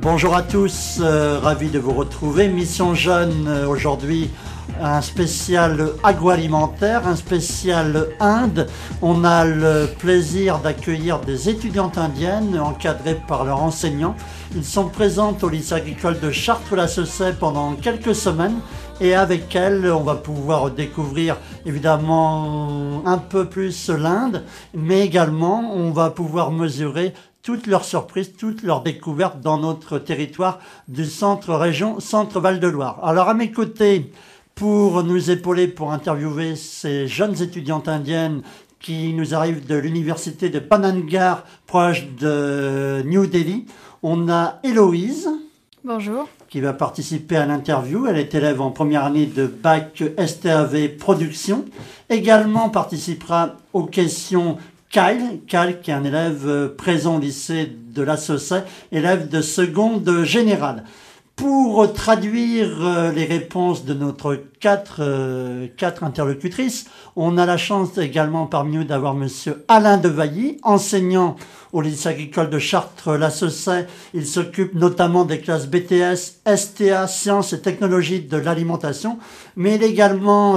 Bonjour à tous, ravi de vous retrouver. Mission Jeune aujourd'hui, un spécial agroalimentaire, un spécial Inde. On a le plaisir d'accueillir des étudiantes indiennes encadrées par leurs enseignants. Ils sont présents au lycée agricole de Chartres-la-Saussay pendant quelques semaines. Et avec elles, on va pouvoir découvrir évidemment un peu plus l'Inde, mais également on va pouvoir mesurer toutes leurs surprises, toutes leurs découvertes dans notre territoire du centre-région, centre-Val-de-Loire. Alors à mes côtés, pour nous épauler, pour interviewer ces jeunes étudiantes indiennes qui nous arrivent de l'université de Panangar, proche de New Delhi, on a Héloïse. Bonjour. Qui va participer à l'interview. Elle est élève en première année de bac STAV Production. Également participera aux questions Kyle, qui est un élève présent au lycée de la Saussay, élève de seconde générale. Pour traduire les réponses de notre quatre interlocutrices, on a la chance également parmi nous d'avoir monsieur Alain Devailly, enseignant au lycée agricole de Chartres-la-Saussay. Il s'occupe notamment des classes BTS, STA, sciences et technologies de l'alimentation, mais il est également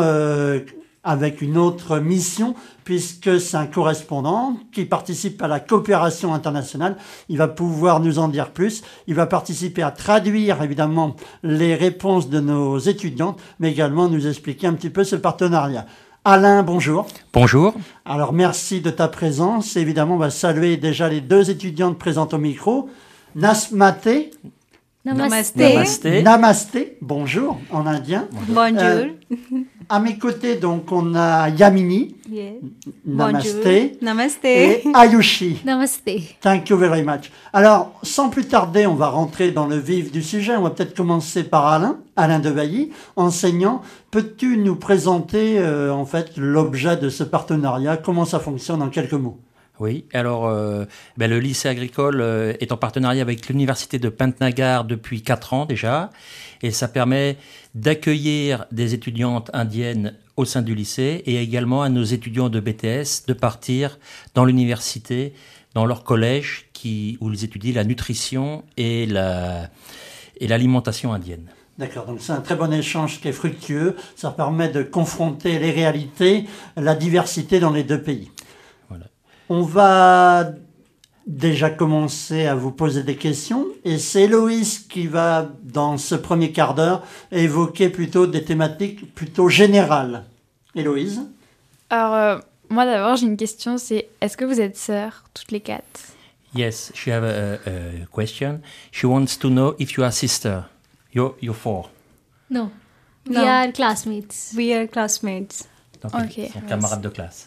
avec une autre mission, puisque c'est un correspondant qui participe à la coopération internationale. Il va pouvoir nous en dire plus. Il va participer à traduire, évidemment, les réponses de nos étudiantes, mais également nous expliquer un petit peu ce partenariat. Alain, bonjour. Bonjour. Alors, merci de ta présence. Évidemment, on va saluer déjà les deux étudiantes présentes au micro. Nasmate. Namaste. Namaste. Namaste. Bonjour, en indien. Bonjour. À mes côtés, donc, on a Yamini. Yes. Namaste. Bonjour. Namaste. Et Ayushi. Namaste. Thank you very much. Alors, sans plus tarder, on va rentrer dans le vif du sujet. On va peut-être commencer par Alain Devailly, enseignant. Peux-tu nous présenter en fait l'objet de ce partenariat? Comment ça fonctionne en quelques mots? Oui, alors le lycée agricole est en partenariat avec l'université de Pantnagar depuis 4 ans déjà, et ça permet d'accueillir des étudiantes indiennes au sein du lycée et également à nos étudiants de BTS de partir dans l'université, dans leur collège où ils étudient la nutrition et l'alimentation indienne. D'accord, donc c'est un très bon échange qui est fructueux. Ça permet de confronter les réalités, la diversité dans les deux pays. Voilà. On va déjà commencer à vous poser des questions et c'est Héloïse qui va, dans ce premier quart d'heure, évoquer plutôt des thématiques plutôt générales. Héloïse? Alors, moi d'abord, j'ai une question, c'est est-ce que vous êtes sœurs, toutes les quatre? Yes, she have a question. She wants to know if you are sister. You're four. No. We No. are classmates. We are classmates. Donc, Ok. ils sont camarades de classe.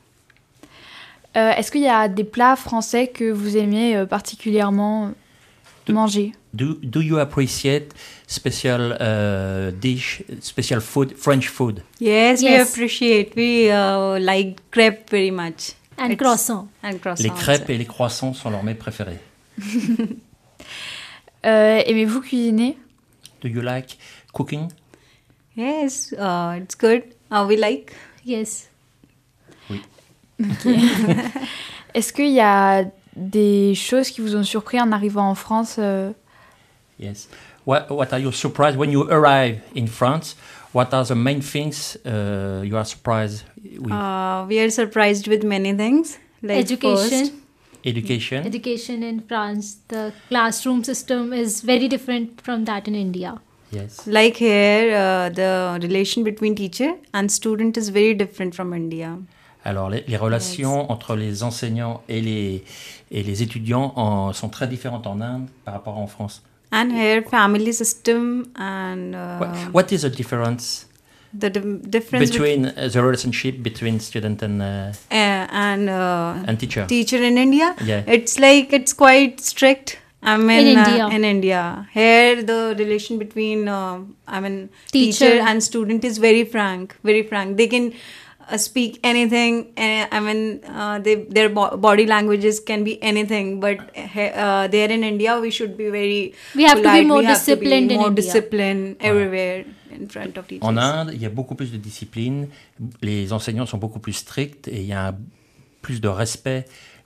Est-ce qu'il y a des plats français que vous aimez particulièrement manger? Do you appreciate special dish, special food, French food? Yes, we Yes. appreciate. We like crepe very much. And It's- croissant. And croissants. Les crêpes et les croissants sont leurs mets préférés. Aimez-vous cuisiner? Do you like cooking? Yes, it's good. We like. Yes. Est-ce qu'il y a des choses qui vous ont surpris en arrivant en France? Yes. What are you surprised when you arrive in France? What are the main things you are surprised with? We are surprised with many things. Like Education. first, Education. Education in France, the classroom system is very different from that in India. Yes. like here, the relation between teacher and student is very different from India. Alors, les relations entre les enseignants et les étudiants sont très différentes en Inde par rapport en France. And here, family system and What is the difference the difference between the relationship between student and teacher? teacher in India? Yeah. It's quite strict. I mean, In India. in India, here the relation between teacher Teacher. and student is very frank, very frank. They can speak anything. Their body languages can be anything. But there in India, we should be very. We have to be polite. more We have to be disciplined in more India. disciplined everywhere in front of teachers. En Inde, il y a beaucoup plus de discipline, les enseignants sont beaucoup plus stricts et il y a plus de respect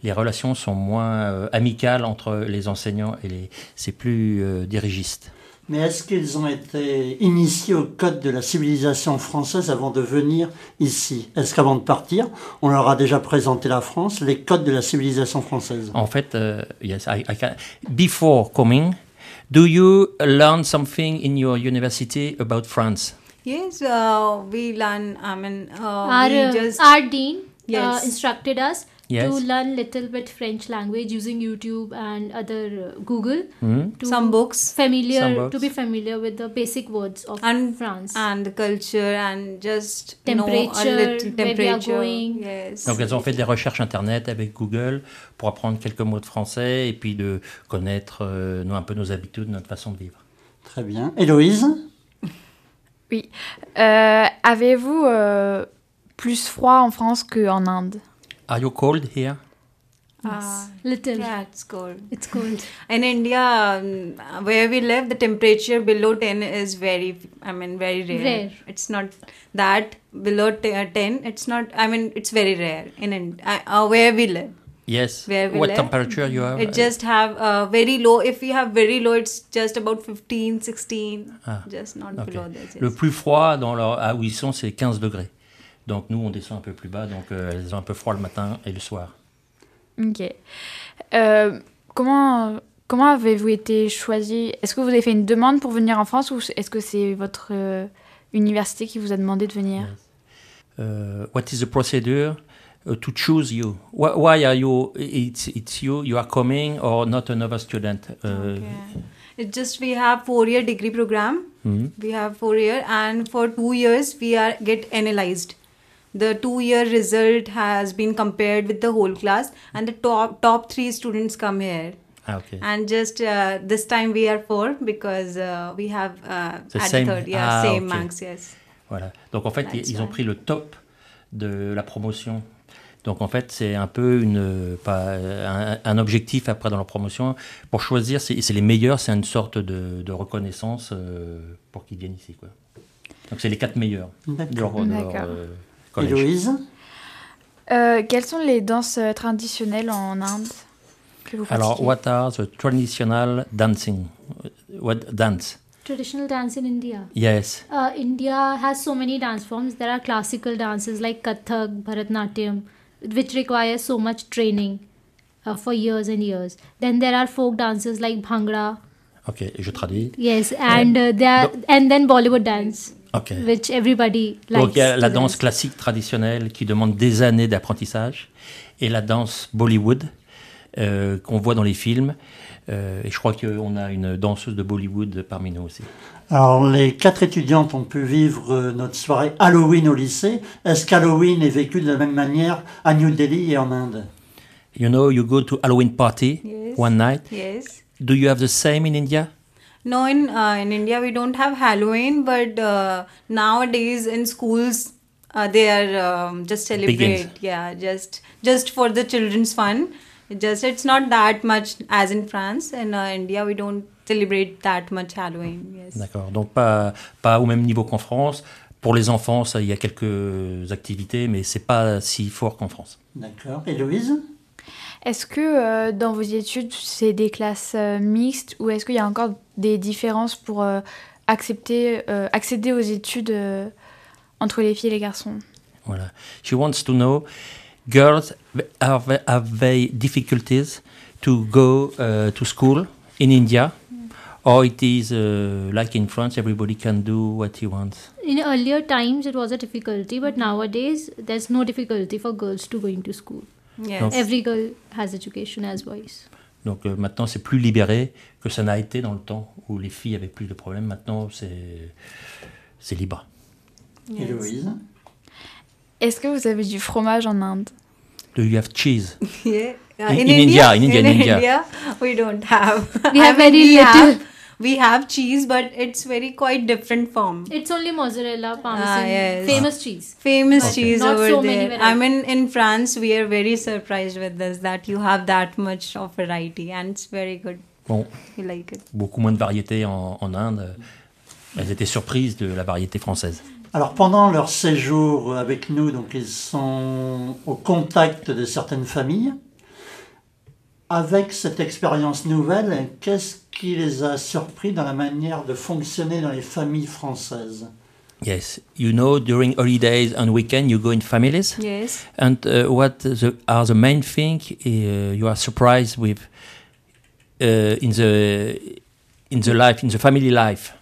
les relations sont moins amicales entre les enseignants et c'est plus dirigiste. Mais est-ce qu'ils ont été initiés au code de la civilisation française avant de venir ici? Est-ce qu'avant de partir, on leur a déjà présenté la France, les codes de la civilisation française? En fait, yes, I can. Before coming, do you learn something in your university about France? Yes, we learn. I mean, Our dean Yes. instructed us Yes. to learn little bit French language using YouTube and other Google. To some books Some to books. be familiar with the basic words of and France. and the culture and just Temperature, know a little where we are temperature. going. Yes. Donc elles ont fait des recherches internet avec Google pour apprendre quelques mots de français et puis de connaître un peu nos habitudes, notre façon de vivre. Très bien. Héloïse? Oui. Avez-vous plus froid en France qu'en Inde? Are you cold here? Little. Yeah, it's cold. It's cold. In India, where we live, the temperature below 10 is very rare. Rare. It's not that below 10. It's not. I mean, it's very rare in where we live. Yes. Where we What live. temperature you have? It just have very low. If we have very low, it's just about 15, 16. Ah, Just not ok. below this. Le plus froid où ils sont, c'est 15 degrés. Donc nous, on descend un peu plus bas, donc elles ont un peu froid le matin et le soir. Ok. Comment avez-vous été choisi? Est-ce que vous avez fait une demande pour venir en France ou est-ce que c'est votre université qui vous a demandé de venir? What is the procedure to choose you? Why are you? It's you. You are coming or not another student? Okay. It's just we have 4-year degree program. We have 4 year, and for 2 years we get analyzed. The 2-year result has been compared with the whole class, and the top 3 students come here. Ah, ok. And just this time we are 4 because we have The at same- the third, ok. same marks, yes. Voilà. Donc en fait, That's ils ont why. pris le top de la promotion. Donc en fait, c'est un peu un objectif après dans leur promotion. Pour choisir, c'est les meilleurs, c'est une sorte de reconnaissance pour qu'ils viennent ici, quoi. Donc c'est les 4 meilleurs de leur D'accord. collège. Héloïse? Quelles sont les danses traditionnelles en Inde que vous Alors, pratiquez? what are the traditional dancing? What dance? Traditional dance in India. Yes. India has so many dance forms. There are classical dances like Kathak, Bharatanatyam, which require so much training for years and years. Then there are folk dances like Bhangra. Ok, je traduis. Yes, and and then Bollywood dance, Ok. which everybody likes. Donc il y a la to danse dance. classique traditionnelle qui demande des années d'apprentissage et la danse Bollywood qu'on voit dans les films. Et je crois qu'on a une danseuse de Bollywood parmi nous aussi. Alors, les 4 étudiantes ont pu vivre notre soirée Halloween au lycée. Est-ce qu'Halloween est vécu de la même manière à New Delhi et en Inde? You know, you go to Halloween party Yes. one night. Yes. Do you have the same in India? No, in India we don't have Halloween, but nowadays in schools they are just celebrate. Begins. Yeah, just for the children's fun. It's not that much as in France. In India we don't celebrate that much Halloween. Yes. D'accord. Donc pas au même niveau qu'en France. Pour les enfants, il y a quelques activités, mais c'est pas si fort qu'en France. D'accord. Héloïse? Est-ce que dans vos études, c'est des classes mixtes ou est-ce qu'il y a encore des différences pour accéder aux études entre les filles et les garçons? Voilà. She wants to know, girls, have they difficulties to go to school in India? Or it is like in France, everybody can do what he wants? In earlier times, it was a difficulty, but nowadays there's no difficulty for girls to going to school. Yes. Donc- Every girl has education as boys. Donc maintenant, c'est plus libéré que ça n'a été dans le temps où les filles avaient plus de problèmes. Maintenant, c'est libre. Yes. Héloïse? Est-ce que vous avez du fromage en Inde? Do you have cheese? Yeah. In India, we don't have. We have I mean, very little. We have cheese, but it's very quite different form. It's only mozzarella, parmesan, yes. famous cheese. Famous Okay. cheese Not over so many there. varieties. I mean, in France, we are very surprised with this that you have that much of variety, and it's very good. Bon, We like it. beaucoup moins de variétés en Inde. Elles étaient surprises de la variété française. Alors, pendant leur séjour avec nous, donc ils sont au contact de certaines familles. Avec cette expérience nouvelle, qu'est-ce qui les a surpris dans la manière de fonctionner dans les familles françaises? Yes, you know, during holidays and weekend, you go in families. Yes. And are the main thing you are surprised with in the life, in the family life,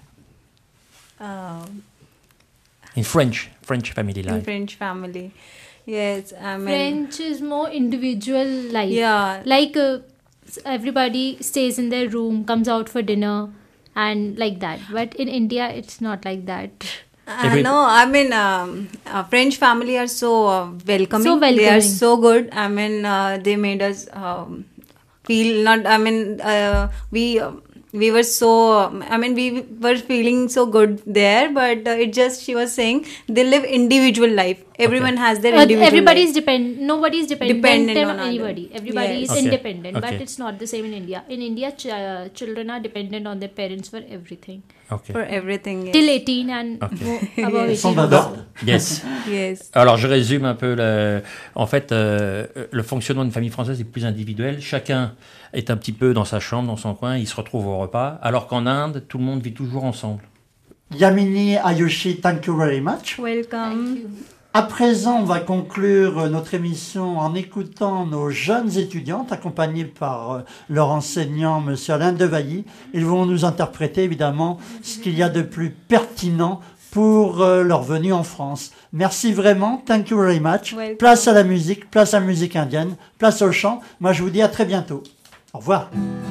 in French family life? In French family. Yes, I mean. French is more individual life. Yeah. Like everybody stays in their room, comes out for dinner, and like that. But in India, it's not like that. No, I mean, French family are so welcoming. So welcoming. They are so good. I mean, they made us feel not. I mean, we were so. I mean, we were feeling so good there. But it just, she was saying, they live individual life. Everyone has their individual. Everybody's life. Nobody's dependent on anybody. Other. Everybody Yes. is Okay. independent, Okay. but it's not the same in India. In India, children are dependent on their parents for everything. Okay. For everything. Yes. Till 18 and Okay. above Ils sont 18. bavardes. Yes. Yes. Alors je résume un peu. En fait, le fonctionnement d'une famille française est plus individuel. Chacun est un petit peu dans sa chambre, dans son coin. Il se retrouve au repas. Alors qu'en Inde, tout le monde vit toujours ensemble. Yamini, Ayushi, thank you very much. Welcome. À présent, on va conclure notre émission en écoutant nos jeunes étudiantes accompagnées par leur enseignant, M. Alain Devailly. Ils vont nous interpréter évidemment ce qu'il y a de plus pertinent pour leur venue en France. Merci vraiment, thank you very much. Welcome. Place à la musique indienne, place au chant. Moi, je vous dis à très bientôt. Au revoir.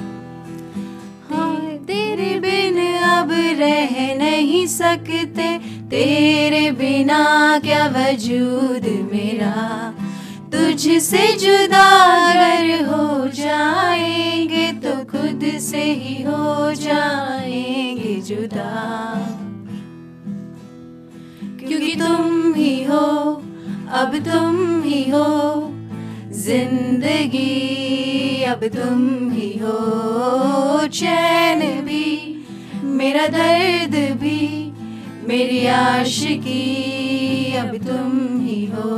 तेरे बिन अब रह नहीं सकते, तेरे बिना क्या वजूद मेरा, तुझसे जुदा अगर हो जाएंगे तो खुद से ही हो जाएंगे जुदा, क्योंकि तुम ही हो, अब तुम ही हो जिंदगी, अब तुम ही हो चैन भी, मेरा दर्द भी, मेरी आशिकी, अब तुम ही हो।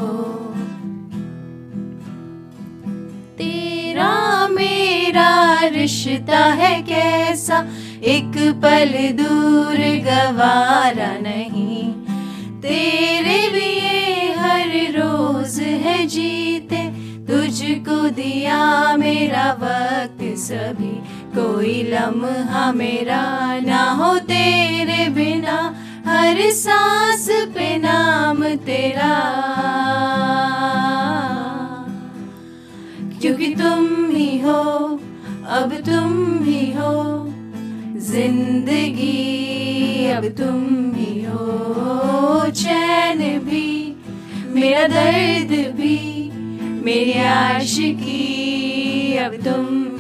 तेरा मेरा रिश्ता है कैसा, एक पल दूर गवारा नहीं, तेरे लिए हर रोज है जीते, तुझको दिया मेरा वक्त सभी, कोई लम्हा मेरा ना हो तेरे बिना, हर सांस पे नाम तेरा, क्योंकि तुम ही हो, अब तुम ही हो जिंदगी, अब तुम ही हो चैन भी, मेरा दर्द भी, मेरी आशिकी, अब तुम